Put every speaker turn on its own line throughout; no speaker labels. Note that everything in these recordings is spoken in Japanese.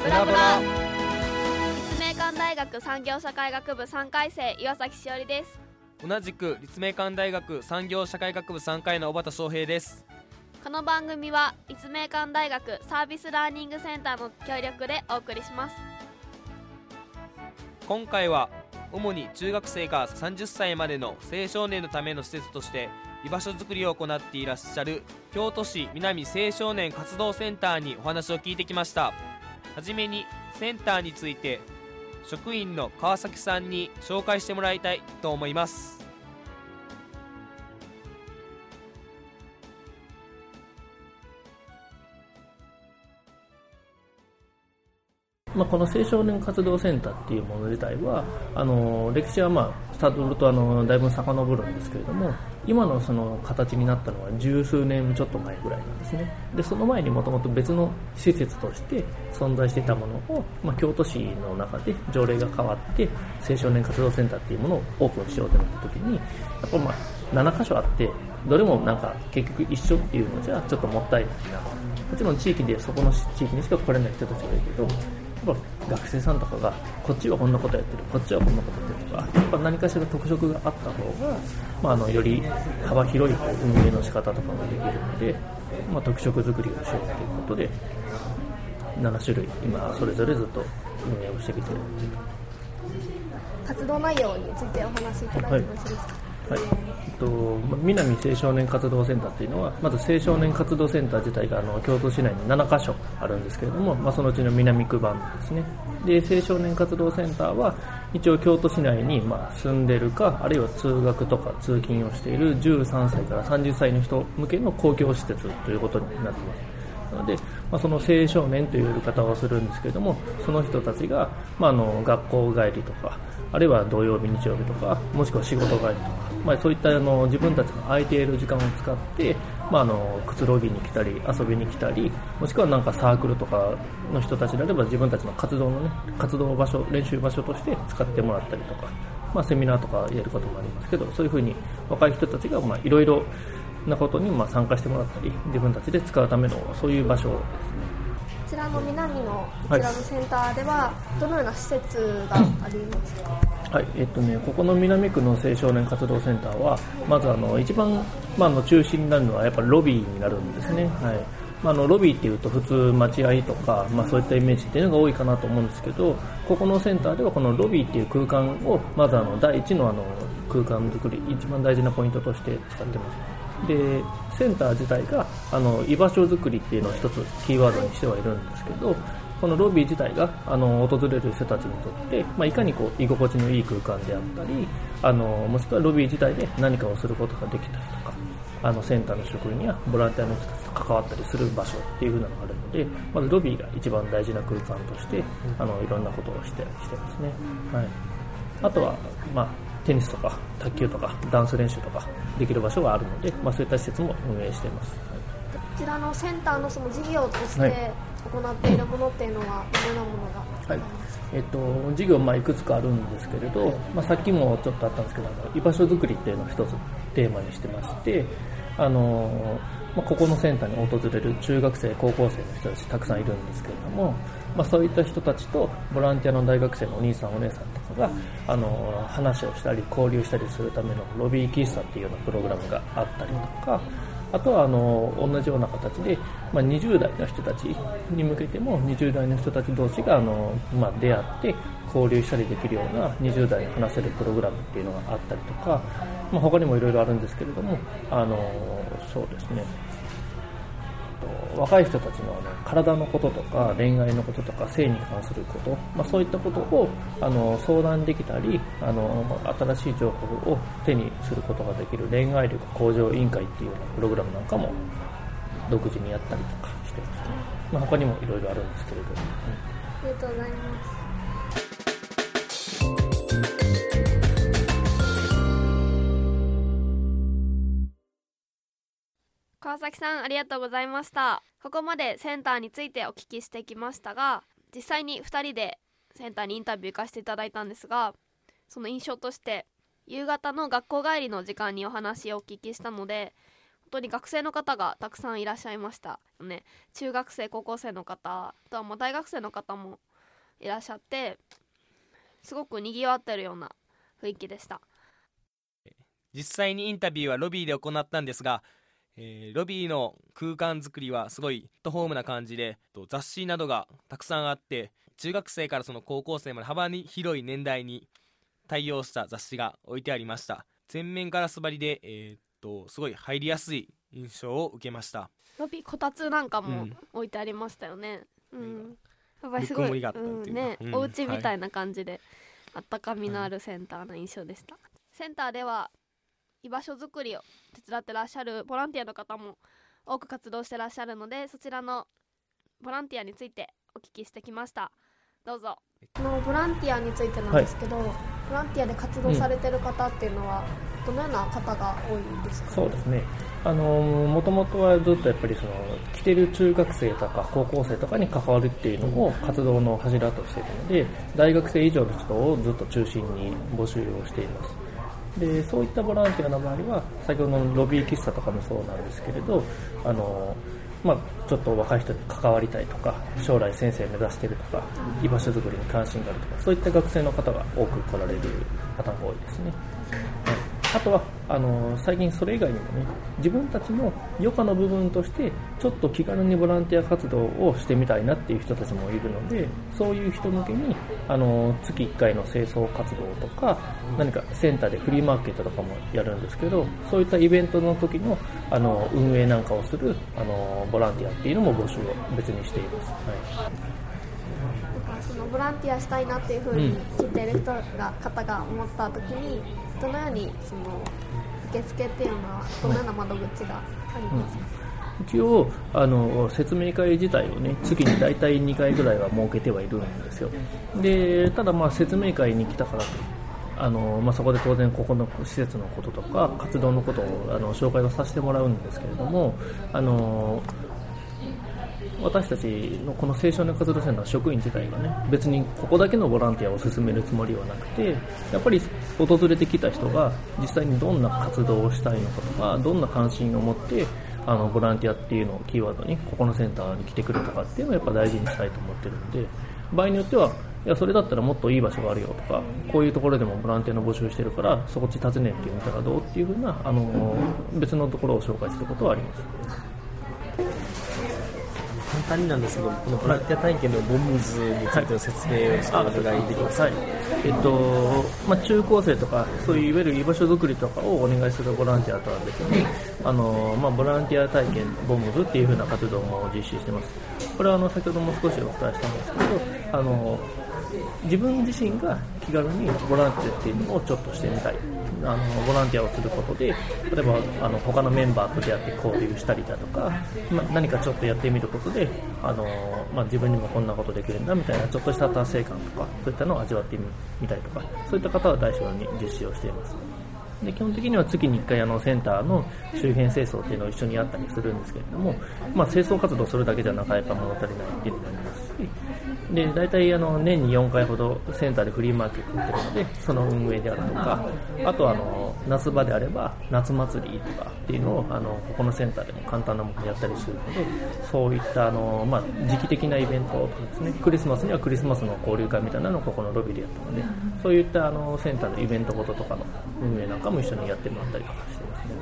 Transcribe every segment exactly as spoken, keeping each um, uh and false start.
ブラブラ。立命館大学産業社会学部さんかい生岩崎しおりです。
同じく立命館大学産業社会学部さんかいの小畑翔平です。
この番組は立命館大学サービスラーニングセンターの協力でお送りします。
今回は主に中学生からさんじゅっさいまでの青少年のための施設として居場所づくりを行っていらっしゃる京都市南青少年活動センターにお話を聞いてきました。はじめにセンターについて職員の川崎さんに紹介してもらいたいと思います。
まあ、この青少年活動センターっていうもの自体はあの歴史はまあスタートとあのだいぶ遡るんですけれども、今のその形になったのは十数年ちょっと前ぐらいなんですね。でその前にもともと別の施設として存在していたものを、まあ、京都市の中で条例が変わって青少年活動センターっていうものをオープンしようとなった時に、やっぱまあななかしょあってどれもなんか結局一緒っていうのじゃちょっともったいないな。もちろん地域でそこの地域にしか来れない人たちがいるけど、学生さんとかがこっちはこんなことやってる、こっちはこんなことやってるとか、やっぱ何かしら特色があった方が、まあ、あのより幅広い運営の仕方とかができるので、まあ、特色作りをしようということでななしゅるい今それぞれずっと運営をしてきている。
活動内容についてお話しいただいてもよろしいですか？
はい、えっと、南青少年活動センターというのは、まず青少年活動センター自体があの京都市内にななかしょあるんですけれども、まあ、そのうちの南区版ですね。で青少年活動センターは一応京都市内にまあ住んでるか、あるいは通学とか通勤をしているじゅうさんさいからさんじゅっさいの人向けの公共施設ということになっています。なので、まあ、その青少年という呼び方をするんですけれども、その人たちが、まあ、あの学校帰りとか、あるいは土曜日日曜日とか、もしくは仕事帰りとか、まあ、そういったあの自分たちの空いている時間を使って、まあ、あのくつろぎに来たり遊びに来たり、もしくはなんかサークルとかの人たちであれば自分たちの活動のね活動場所練習場所として使ってもらったりとか、まあ、セミナーとかやることもありますけど、そういうふうに若い人たちがまあいろいろなことにまあ参加してもらったり、自分たちで使うためのそういう場所ですね。
こちらの南のこちらのセンターではどのような施設がありますか？
はい、えっとね、ここの南区の青少年活動センターはまずあの一番、まあ、あの中心になるのはやっぱロビーになるんですね。はい、まあ、あのロビーっていうと普通待合とか、まあ、そういったイメージっていうのが多いかなと思うんですけど、ここのセンターではこのロビーっていう空間をまずあの第一のあの空間作り、一番大事なポイントとして使ってます。でセンター自体があの居場所づくりっていうのを一つキーワードにしてはいるんですけど、このロビー自体があの訪れる人たちにとって、まあ、いかにこう居心地のいい空間であったり、あのもしくはロビー自体で何かをすることができたりとか、あのセンターの職員やボランティアの人たちと関わったりする場所っていう風なのがあるので、まずロビーが一番大事な空間としてあのいろんなことをしてしてますね。はい、あとは、まあテニスとか卓球とかダンス練習とかできる場所があるので、まあ、そういった施設も運営しています。はい、
こちらのセンターのその事業として行っているものっていうのはどのようなものがありますか？
はい、えっと、事業まあいくつかあるんですけれど、まあ、さっきもちょっとあったんですけど、あの居場所づくりっていうのを一つテーマにしてまして、あのまあ、ここのセンターに訪れる中学生高校生の人たちたくさんいるんですけれども、まあ、そういった人たちとボランティアの大学生のお兄さんお姉さんとかがあの話をしたり交流したりするためのロビー喫茶っていうようなプログラムがあったりとか、あとはあの同じような形で、まあ、にじゅう代の人たちに向けてもにじゅう代の人たち同士があの、まあ、出会って交流したりできるようなにじゅう代に話せるプログラムっていうのがあったりとか、まあ、他にもいろいろあるんですけれども、あのそうですね、若い人たちのあの体のこととか恋愛のこととか性に関すること、まあ、そういったことをあの相談できたり、あの新しい情報を手にすることができる恋愛力向上委員会っていうようなプログラムなんかも独自にやったりとかしてますね。まあ、他にもいろいろあるんですけれども、うん、
ありがとうございます。
川崎さんありがとうございました。ここまでセンターについてお聞きしてきましたが、実際にふたりでセンターにインタビュー行かせていただいたんですが、その印象として夕方の学校帰りの時間にお話をお聞きしたので、 当に学生の方がたくさんいらっしゃいましたよね。中学生高校生の方、あとはまあ大学生の方もいらっしゃって、すごくにぎわってるような雰囲気でした。
実際にインタビューはロビーで行ったんですが、えー、ロビーの空間作りはすごいアットホームな感じで、雑誌などがたくさんあって、中学生からその高校生まで幅に広い年代に対応した雑誌が置いてありました。全面ガラス張りで、えー、っとすごい入りやすい印象を受けました。
ロビーこたつなんかも置いてありましたよね、うんうん、やっぱりすごい、
ぬくもりがあったっていうか、
うんね
うん、
お家みたいな感じで、はい、あったかみのあるセンターの印象でした、はい、センターでは居場所づくりを手伝ってらっしゃるボランティアの方も多く活動してらっしゃるので、そちらのボランティアについてお聞きしてきました。どうぞ。
このボランティアについてなんですけど、はい、ボランティアで活動されてる方っていうのは、うん、どのような方が多いんですか？
そうですね、あのもともとはずっとやっぱりその来てる中学生とか高校生とかに関わるっていうのを活動の柱としているので、大学生以上の人をずっと中心に募集をしています。でそういったボランティアの場合は、先ほどのロビー喫茶とかもそうなんですけれど、あのまあ、ちょっと若い人に関わりたいとか、将来先生目指しているとか、居場所づくりに関心があるとか、そういった学生の方が多く来られる方が多いですね。はい、あとはあの最近それ以外にもね、自分たちの余暇の部分としてちょっと気軽にボランティア活動をしてみたいなっていう人たちもいるので、そういう人向けにあの月いっかいの清掃活動とか、何かセンターでフリーマーケットとかもやるんですけど、そういったイベントの時のあの運営なんかをするあのボランティアっていうのも募集を別にしています。はい、
そのボランティアしたいなっていうふうに聞いている人が、方が思った時に、どのようにその受付っていうのはどのような窓口がありますか？
うん、一応あの説明会自体をね、月に大体にかいぐらいは設けてはいるんですよ。でただまあ説明会に来たからとあの、まあ、そこで当然ここの施設のこととか活動のことをあの紹介をさせてもらうんですけれども、あの私たちのこの青少年活動センターの職員自体がね、別にここだけのボランティアを進めるつもりはなくて、やっぱり訪れてきた人が実際にどんな活動をしたいのかとか、どんな関心を持ってあのボランティアっていうのをキーワードにここのセンターに来てくるとかっていうのをやっぱ大事にしたいと思ってるんで、場合によってはいやそれだったらもっといい場所があるよとか、こういうところでもボランティアの募集してるからそこっち訪ねてみたらどうっていうふうなあの別のところを紹介することはあります。
簡単になんですけど、このボランティア体験のボムズについての説明をしてお願いできますか？はい、
えっとまあ、中高生とかそういういわゆる居場所づくりとかをお願いするボランティアとは別に、あの、まあ、ボランティア体験ボムズっていう風な活動も実施してます。これはあの先ほども少しお伝えしたんですけど、あの自分自身が気軽にボランティアっていうのをちょっとしてみたい、あのボランティアをすることで、例えばあの他のメンバーと出会って交流したりだとか、まあ、何かちょっとやってみることで、あの、まあ、自分にもこんなことできるんだみたいなちょっとした達成感とか、そういったのを味わってみたいとか、そういった方は対象に実施をしています。で基本的には月にいっかいあのセンターの周辺清掃っていうのを一緒にやったりするんですけれども、まあ、清掃活動するだけじゃなかなか物足りないっていうのがありますし、で大体あの年によんかいほどセンターでフリーマーケットをやってるので、その運営であるとか、あとはあの夏場であれば夏祭りとかっていうのをあのここのセンターでも簡単なものやったりするので、そういったあの、まあ、時期的なイベントとかですね、クリスマスにはクリスマスの交流会みたいなのをここのロビーでやったので、そういったあのセンターのイベントごととかの運営なんかも一緒にやってもらったりとかしてますね。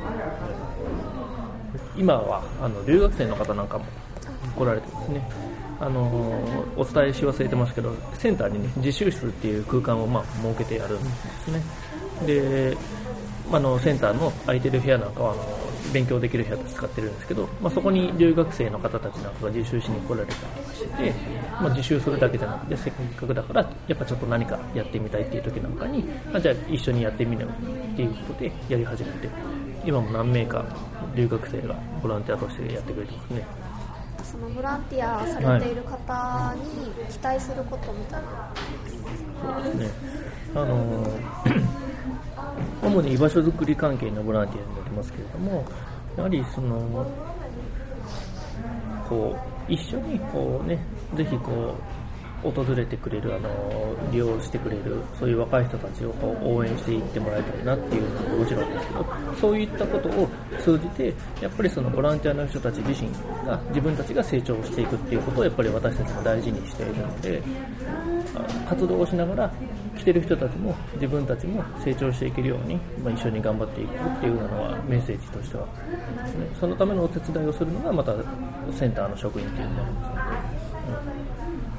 今はあの留学生の方なんかも来られてますね。あのお伝えし忘れてますけど、センターにね、自習室っていう空間をまあ設けてやるんですね。で、あのセンターの空いてる部屋なんかはあの勉強できる部屋として使ってるんですけど、まあ、そこに留学生の方たちなんかが自習しに来られたりとかしてて、まあ、自習するだけじゃなくてせっかくだからやっぱちょっと何かやってみたいっていう時なんかに、あじゃあ一緒にやってみようっていうことでやり始めて、今も何名か留学生がボランティアとしてやってくれてますね。
そのボランティアされている方に期待することみたいな、
はい、そうですね、あの主に居場所づくり関係のボランティアになりますけれども、やはりそのこう一緒にこうね、ぜひこう訪れてくれる、あの利用してくれるそういう若い人たちをこう応援していってもらいたいなっていうのがもちろんですけど、そういったことを通じてやっぱりそのボランティアの人たち自身が自分たちが成長していくっていうことをやっぱり私たちも大事にしているので、活動をしながら来てる人たちも自分たちも成長していけるように、まあ、一緒に頑張っていくっていうのはメッセージとしてはですね。そのためのお手伝いをするのがまたセンターの職員っていうのもありますので、うん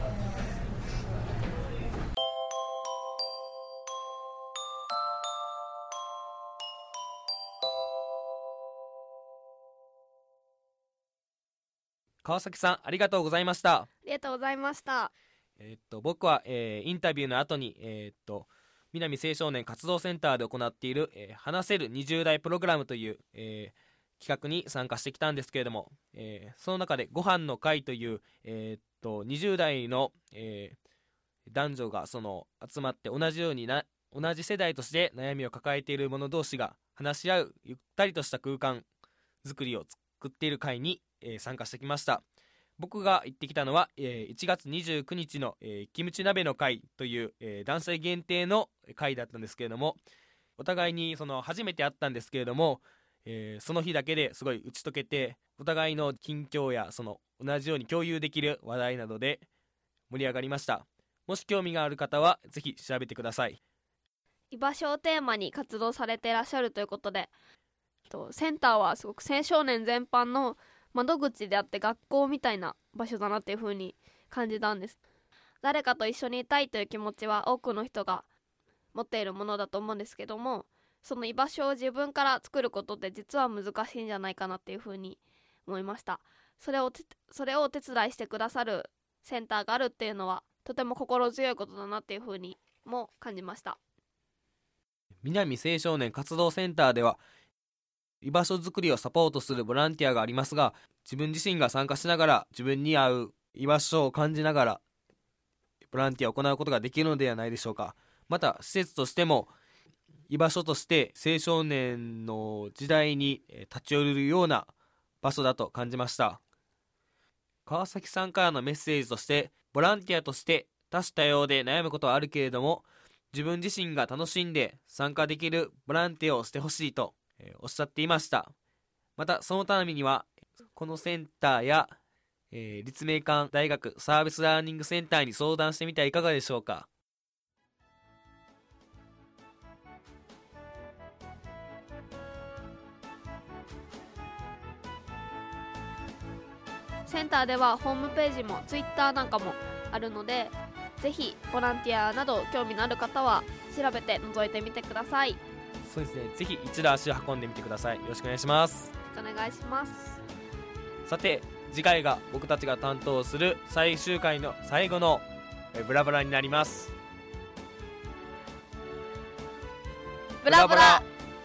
川崎さん、ありがとうございました。
ありがとうございました。
えーっと僕は、えーインタビューの後に、えーっと南青少年活動センターで行っている、えー話せるにじゅう代プログラムという、えー企画に参加してきたんですけれども、えーその中でご飯の会という、えーっとにじゅう代の、えー男女がその集まって同じようにな同じ世代として悩みを抱えている者同士が話し合うゆったりとした空間作りを作っている会に、えー参加してきました。僕が行ってきたのは、えーいちがつにじゅうくにちの、えーキムチ鍋の会という、えー男性限定の会だったんですけれども、お互いにその初めて会ったんですけれども、えーその日だけですごい打ち解けて、お互いの近況やその同じように共有できる話題などで盛り上がりました。もし興味がある方はぜひ調べてください。
居場所をテーマに活動されていらっしゃるということで、とセンターはすごく青少年全般の窓口であって学校みたいな場所だなっていう風に感じたんです。誰かと一緒にいたいという気持ちは多くの人が持っているものだと思うんですけども、その居場所を自分から作ることって実は難しいんじゃないかなっていう風に思いました。それをてそれをお手伝いしてくださるセンターがあるっていうのはとても心強いことだなっていう風にも感じました。
南青少年活動センターでは居場所づくりをサポートするボランティアがありますが、自分自身が参加しながら自分に合う居場所を感じながらボランティアを行うことができるのではないでしょうか。また施設としても居場所として青少年の時代に立ち寄れるような場所だと感じました。川崎さんからのメッセージとして、ボランティアとして多種多様で悩むことはあるけれども、自分自身が楽しんで参加できるボランティアをしてほしいとえーおっしゃっていました。またそのためにはこのセンターや、えー立命館大学サービスラーニングセンターに相談してみてはいかがでしょうか。
センターではホームページもツイッターなんかもあるので、ぜひボランティアなど興味のある方は調べて覗いてみてください。よ
そうですね、ぜひ一度足を運んでみてください。よろしくお願いします。
ろしくお願いします。
さて次回が僕たちが担当する最終回の最後のえーブラブラになります。
ブラブラ。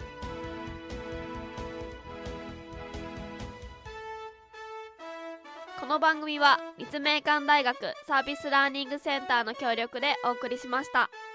この番組は立命館大学サービスラーニングセンターの協力でお送りしました。